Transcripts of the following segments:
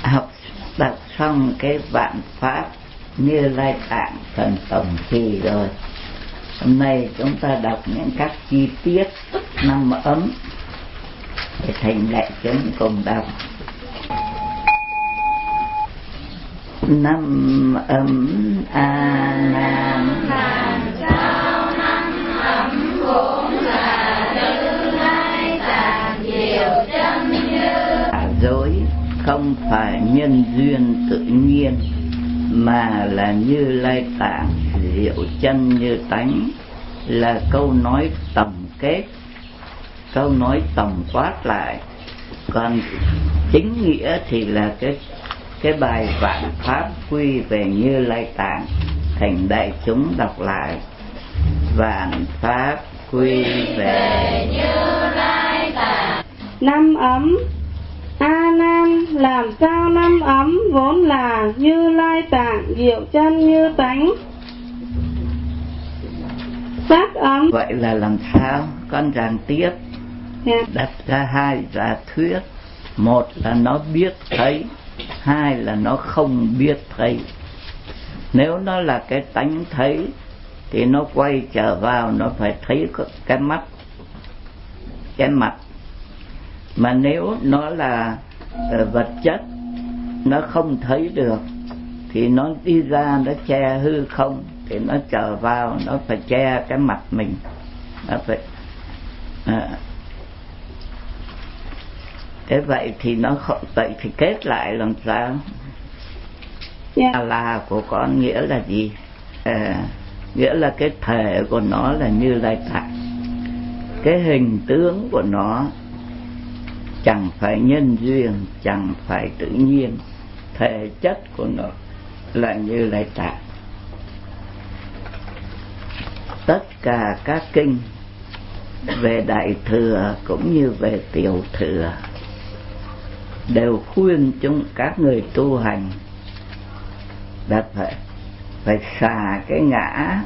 học đọc xong cái vạn pháp Như Lai Tạng Thần Tổng Trì rồi. Hôm nay chúng ta đọc những các chi tiết năm ấm để thành đại chúng cùng đọc. Năm ấm A Nan. Làm sao năm ấm vốn là Như Lai Tạng diệu chân như. Dối không phải nhân duyên tự nhiên, mà là Như Lai Tạng diệu chân như tánh, là câu nói tổng kết, câu nói tổng quát lại. Còn chính nghĩa thì là cái bài vạn pháp quy về Như Lai Tạng, thành đại chúng đọc lại. Vạn pháp quy về Như Lai Tạng. Năm ấm A Nan, làm sao năm ấm vốn là Như Lai Tạng diệu chân như tánh. Sắc ấm. Vậy là làm sao? Con giảng tiếp. Đặt ra hai giả thuyết. Một là nó biết thấy, hai là nó không biết thấy. Nếu nó là cái tánh thấy thì nó quay trở vào, nó phải thấy cái mắt, cái mặt. Mà nếu nó là vật chất, nó không thấy được, thì nó đi ra nó che hư không, thì nó trở vào, nó phải che cái mặt mình. Nó phải thế vậy thì nó không, vậy thì kết lại làm sao? Là của con nghĩa là gì? Nghĩa là cái thể của nó là Như Lai Tạng, cái hình tướng của nó chẳng phải nhân duyên, chẳng phải tự nhiên, thể chất của nó là Như Lai Tạng. Tất cả các kinh về Đại Thừa cũng như về Tiểu Thừa đều khuyên chúng các người tu hành đã phải xả cái ngã,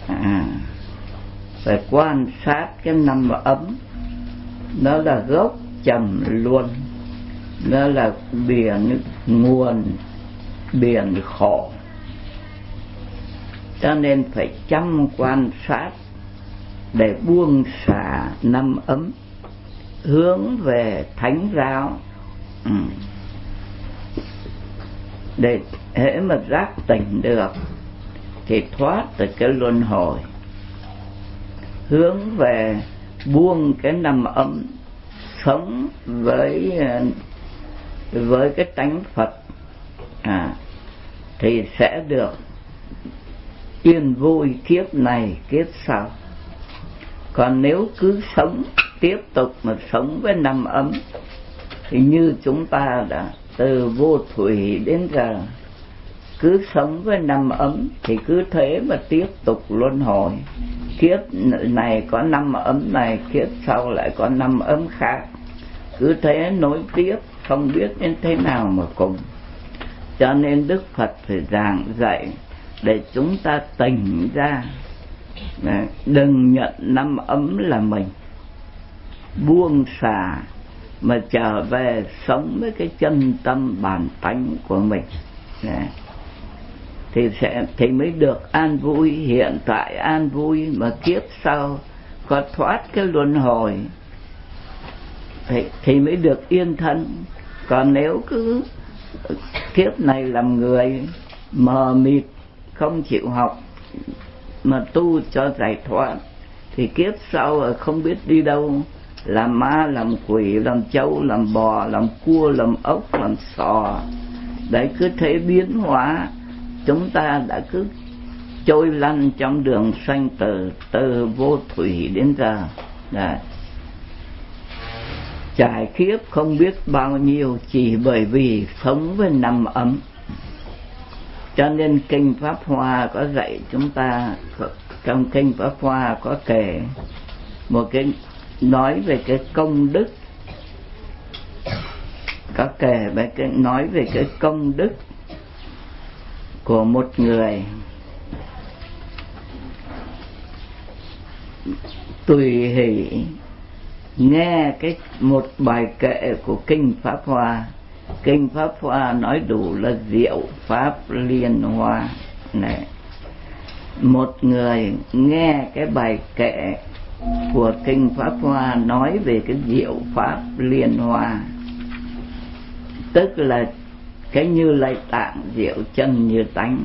phải quan sát cái năm ấm. Nó là gốc trầm luân, nó là biển nguồn, biển khổ. Cho nên phải chăm quan sát để buông xả năm ấm, hướng về thánh giáo. Để hễ mà giác tỉnh được thì thoát từ cái luân hồi, hướng về buông cái năm ấm, sống với cái tánh Phật, thì sẽ được yên vui kiếp này kiếp sau. Còn nếu cứ sống tiếp tục mà sống với năm ấm thì như chúng ta đã từ vô thủy đến giờ cứ sống với năm ấm, thì cứ thế mà tiếp tục luân hồi. Kiếp này có năm ấm này, kiếp sau lại có năm ấm khác, cứ thế nối tiếp, không biết đến thế nào mà cùng. Cho nên Đức Phật phải giảng dạy để chúng ta tỉnh ra, đừng nhận năm ấm là mình, buông xả mà trở về sống với cái chân tâm bản tánh của mình, thì mới được an vui. Hiện tại an vui, mà kiếp sau có thoát cái luân hồi thì mới được yên thân. Còn nếu cứ kiếp này làm người mờ mịt, không chịu học mà tu cho giải thoát, thì kiếp sau không biết đi đâu, làm ma, làm quỷ, làm trâu, làm bò, làm cua, làm ốc, làm sò. Đấy, cứ thế biến hóa. Chúng ta đã cứ trôi lăn trong đường sanh tử, từ vô thủy đến giờ. Đấy, trải kiếp không biết bao nhiêu, chỉ bởi vì sống với năm ấm. Cho nên Kinh Pháp Hoa có dạy chúng ta, trong Kinh Pháp Hoa có kể một cái, nói về cái công đức, có kể về cái, nói về cái công đức của một người tùy hỷ nghe một bài kệ của Kinh Pháp Hoa, Kinh Pháp Hoa nói đủ là diệu pháp liên hoa này. Một người nghe cái bài kệ của Kinh Pháp Hoa nói về cái diệu pháp liên hoa, tức là cái Như Lai Tạng diệu chân như tánh,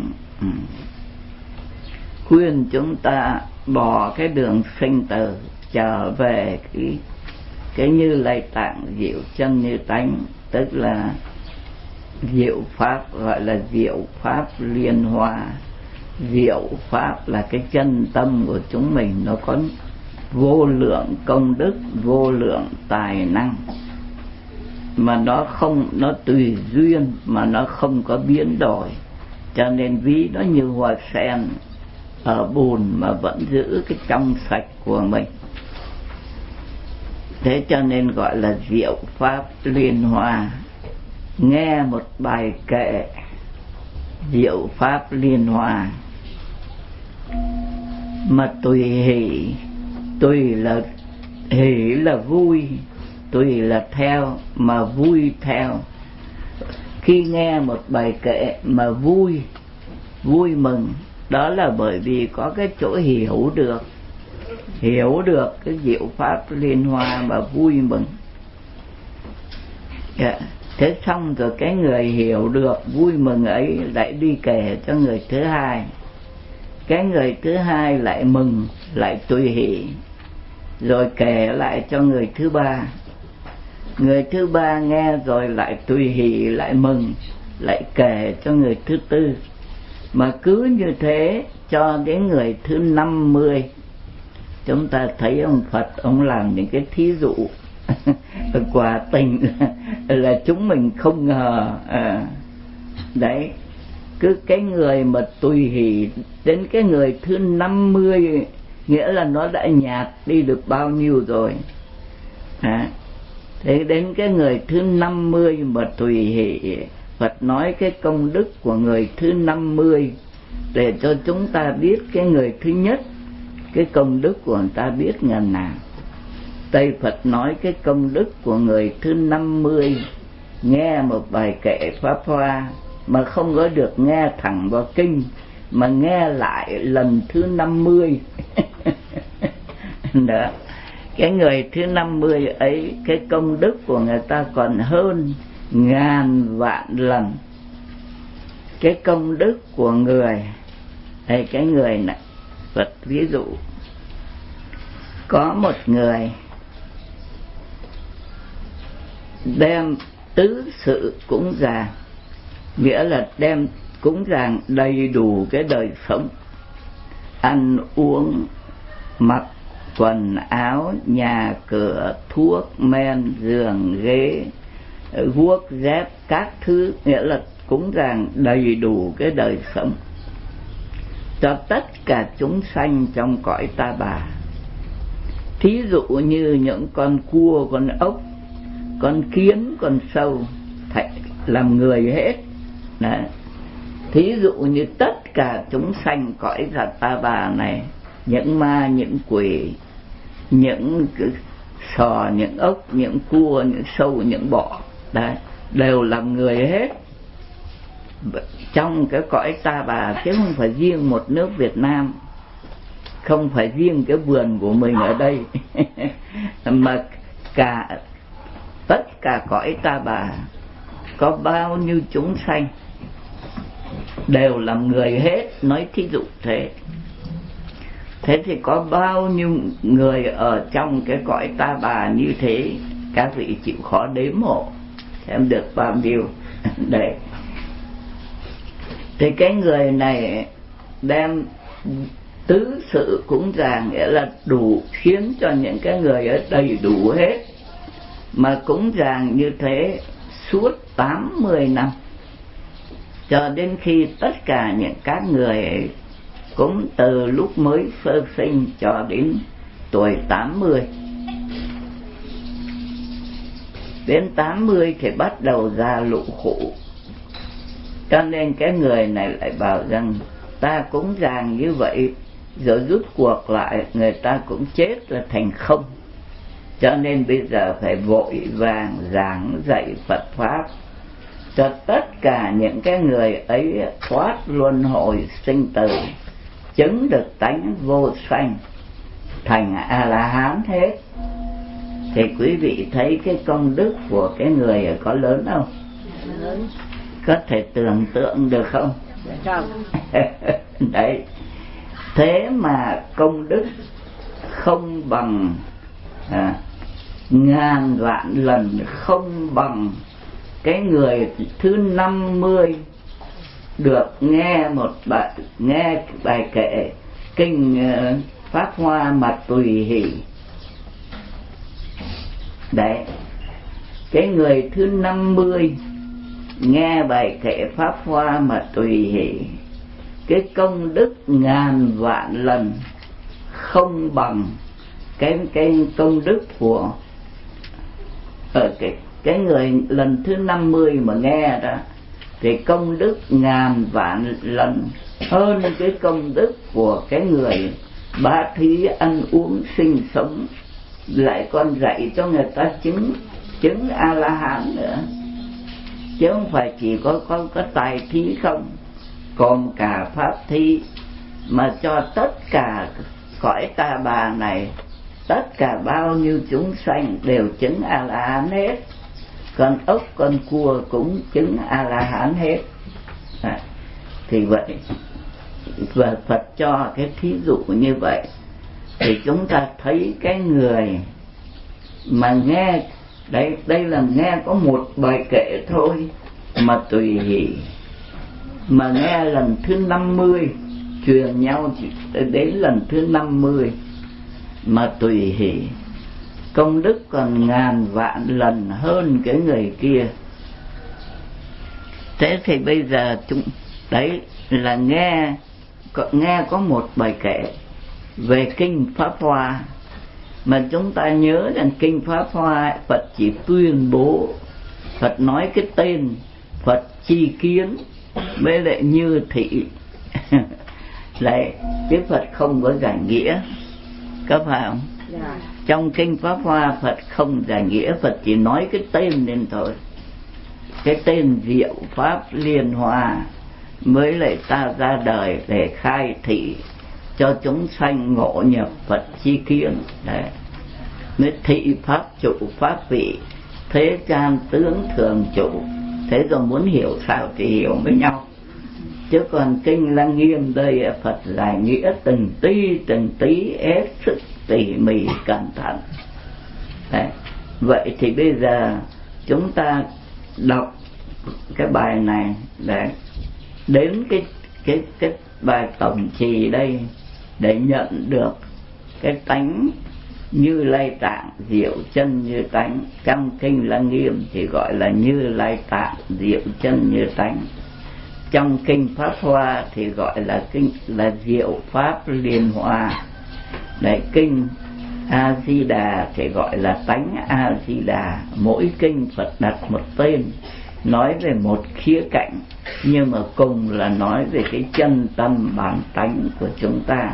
khuyên chúng ta bỏ cái đường sinh tử, trở về cái Như Lai Tạng diệu chân như tánh, tức là diệu pháp, gọi là diệu pháp liên hoa. Diệu pháp là cái chân tâm của chúng mình, nó có vô lượng công đức, vô lượng tài năng, mà nó tùy duyên, mà nó không có biến đổi, cho nên ví nó như hoa sen ở bùn mà vẫn giữ cái trong sạch của mình. Thế cho nên gọi là diệu pháp liên hoa. Nghe một bài kệ diệu pháp liên hoa mà tùy hỷ, tùy là hỷ là vui, tùy là theo mà vui theo. Khi nghe một bài kệ mà vui mừng, đó là bởi vì có cái chỗ hiểu được cái diệu pháp liên hoa mà vui mừng. Thế xong rồi cái người hiểu được vui mừng ấy lại đi kể cho người thứ hai, cái người thứ hai lại mừng, lại tùy hỷ, rồi kể lại cho người thứ ba, người thứ ba nghe rồi lại tùy hỷ, lại mừng, lại kể cho người thứ tư. Mà cứ như thế cho đến người thứ 50. Chúng ta thấy ông Phật ông làm những cái thí dụ quả tình là chúng mình không ngờ. Đấy, cứ cái người mà tùy hỷ đến cái người thứ 50, nghĩa là nó đã nhạt đi được bao nhiêu rồi. Thế đến cái người thứ 50 mà tùy hỷ, Phật nói cái công đức của người thứ 50 để cho chúng ta biết cái người thứ nhất, cái công đức của người ta biết ngần nào. Tây Phật nói cái công đức của người thứ 50 nghe một bài kệ Pháp Hoa mà không có được nghe thẳng vào kinh, mà nghe lại lần thứ 50. Đó. Cái người thứ 50 ấy, cái công đức của người ta còn hơn ngàn vạn lần cái công đức của người. Đây, cái người này, Phật ví dụ có một người đem tứ sự cúng dường, nghĩa là đem cúng dường đầy đủ cái đời sống, ăn uống, mặc quần áo, nhà cửa, thuốc men, giường ghế, guốc dép, các thứ, nghĩa là cúng dường đầy đủ cái đời sống cho tất cả chúng sanh trong cõi ta bà. Thí dụ như những con cua, con ốc, con kiến, con sâu làm người hết. Đấy. Thí dụ như tất cả chúng sanh cõi ta bà này, những ma, những quỷ, những sò, những ốc, những cua, những sâu, những bọ, đấy, đều làm người hết trong cái cõi ta bà, chứ không phải riêng một nước Việt Nam, không phải riêng cái vườn của mình ở đây mà tất cả cõi ta bà có bao nhiêu chúng sanh đều làm người hết. Nói thí dụ thế. Thế thì có bao nhiêu người ở trong cái cõi ta bà như thế, các vị chịu khó đếm hộ xem được bao nhiêu. Đấy. Thì cái người này đem tứ sự cúng dường, nghĩa là đủ, khiến cho những cái người ở đầy đủ hết, mà cúng dường như thế suốt 80 năm, cho đến khi tất cả những các người ấy cũng từ lúc mới sơ sinh cho đến tuổi 80. Đến 80 thì bắt đầu ra lụ khổ. Cho nên cái người này lại bảo rằng ta cúng dường như vậy rồi rút cuộc lại người ta cũng chết là thành không. Cho nên bây giờ phải vội vàng giảng dạy Phật Pháp cho tất cả những cái người ấy thoát luân hồi sinh tử, chứng được tánh vô sanh, thành A La Hán hết. Thì quý vị thấy cái công đức của cái người có lớn không? Lớn. Có thể tưởng tượng được không? Đấy. Thế mà công đức không bằng ngàn vạn lần không bằng cái người thứ 50 được nghe bài kệ kinh Pháp Hoa mà tùy hỷ. Đấy, cái người thứ 50 nghe bài kệ Pháp Hoa mà tùy hỷ, cái công đức ngàn vạn lần không bằng cái công đức của cái người lần thứ 50 mà nghe đó, thì công đức ngàn vạn lần hơn cái công đức của cái người bá thí ăn uống sinh sống, lại còn dạy cho người ta chứng A La Hán nữa, chứ không phải chỉ có tài thí không, còn cả pháp thí, mà cho tất cả cõi ta bà này, tất cả bao nhiêu chúng sanh đều chứng A La Hán hết, con ốc con cua cũng chứng A La Hán hết. Thì vậy, và Phật cho cái thí dụ như vậy, thì chúng ta thấy cái người mà nghe, đây là nghe có một bài kệ thôi mà tùy hỷ, mà nghe lần thứ 50, truyền nhau đến lần thứ 50 mà tùy hỷ, công đức còn ngàn vạn lần hơn cái người kia. Thế thì bây giờ đấy là nghe có một bài kệ về kinh Pháp Hoa, mà chúng ta nhớ rằng kinh Pháp Hoa Phật chỉ tuyên bố, Phật nói cái tên Phật chi kiến với lại như thị lại, chứ Phật không có giải nghĩa, có phải không? Trong kinh Pháp Hoa Phật không giải nghĩa, Phật chỉ nói cái tên lên thôi, cái tên diệu pháp liên hoa mới lại ta ra đời để khai thị cho chúng sanh ngộ nhập Phật chi kiến. Đấy, mới thị pháp trụ pháp vị, thế gian tướng thường trụ. Thế rồi muốn hiểu sao thì hiểu với nhau, chứ còn kinh Lăng Nghiêm đây Phật giải nghĩa từng tí hết sức tỉ mỉ cẩn thận. Đấy, vậy thì bây giờ chúng ta đọc cái bài này để đến cái bài tổng trì đây, để nhận được cái tánh Như Lai Tạng diệu chân như tánh. Trong kinh Lăng Nghiêm thì gọi là Như Lai Tạng diệu chân như tánh, trong kinh Pháp Hoa thì gọi là kinh là diệu pháp liên hoa. Đấy, kinh A Di Đà thì gọi là tánh A Di Đà. Mỗi kinh Phật đặt một tên, nói về một khía cạnh, nhưng mà cùng là nói về cái chân tâm bản tánh của chúng ta.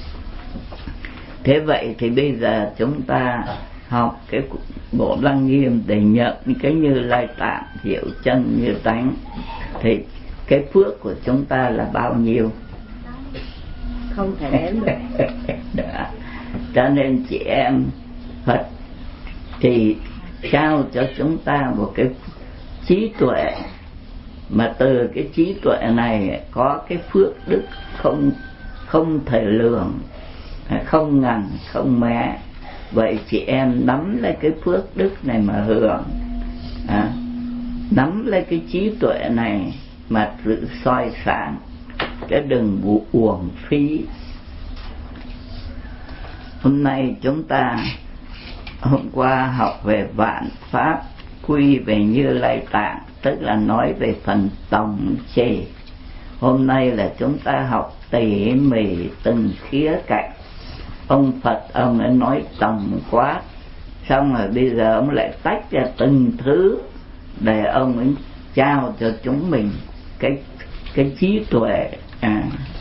Thế vậy thì bây giờ chúng ta học cái bộ Lăng Nghiêm để nhận cái Như Lai Tạng diệu chân như tánh, thì cái phước của chúng ta là bao nhiêu? Không thể đếm được. Cho nên chị em Phật thì trao cho chúng ta một cái trí tuệ, mà từ cái trí tuệ này có cái phước đức không thể lường, không ngần không mé. Vậy chị em nắm lấy cái phước đức này mà hưởng, nắm lấy cái trí tuệ này mà tự soi sáng, cái đừng uổng phí. Hôm nay chúng ta, hôm qua học về vạn pháp quy về Như Lai Tạng, tức là nói về phần tổng trì. Hôm nay là chúng ta học tỉ mỉ từng khía cạnh. Ông Phật ông ấy nói tổng quát, xong rồi bây giờ ông lại tách ra từng thứ để ông ấy trao cho chúng mình cái trí tuệ